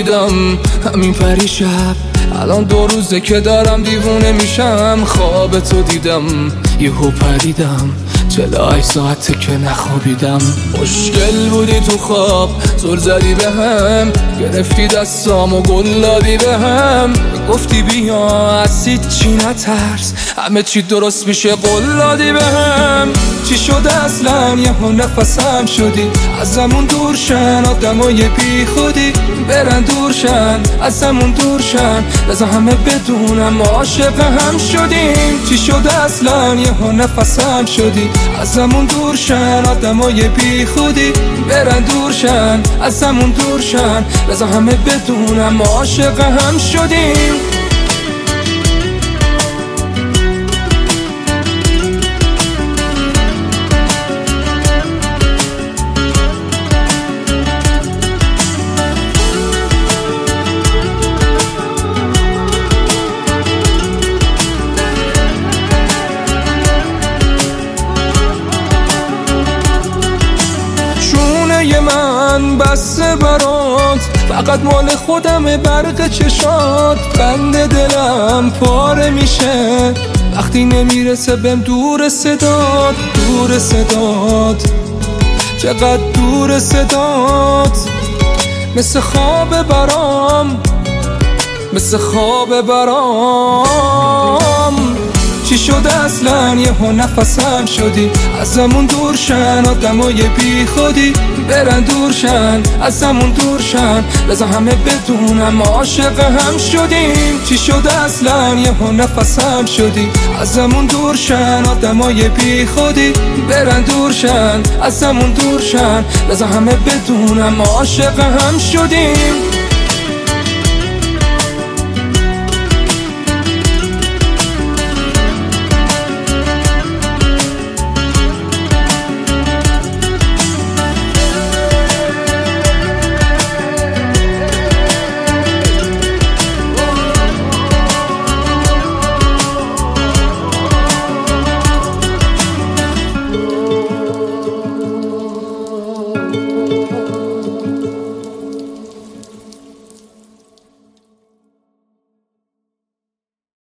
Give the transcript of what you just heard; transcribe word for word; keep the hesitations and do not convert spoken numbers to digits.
دیدم همین پریشب، الان دو روزه که دارم دیوونه میشم. خواب تو دیدم یهو پریدم، چهل هشت ساعته که نخوابیدم. مشکل بودی تو خواب، زل زدی به هم، گرفتی دستام و گل دادی به هم. گفتی بیا از هیچی نترس، همه چی درست میشه، قول دادی به هم. چی شده اصلا یهو نفسم شدی، ازمون دور شن آدمای بی خودی، برن دورشن ازمون دورشن، لذا همه بدونم ما عاشق هم شدیم. چی شده اصلا یهو نفسم شدی، ازمون دورشن آدمای بی خودی، برن دورشن ازمون دورشن، لذا همه بدونم ما عاشق هم شدیم. من بسته برات، فقط مال خودم برق چشات. بند دلم پاره میشه وقتی نمیرسه بهم دور صدات، دور صدات، چقدر دور صدات. مثل خواب برام، مثل خواب برام. چی شده اصلا یهو نفسم شدی، ازمون دورشن آدمای بی خودی، برن دورشن ازمون دورشن، لذا همه بدونم ما عاشق هم شدیم. چی شده اصلا یهو نفسم شدی، ازمون دورشن آدمای بی خودی، برن دورشن ازمون دورشن، لذا همه بدونم ما عاشق هم شدیم.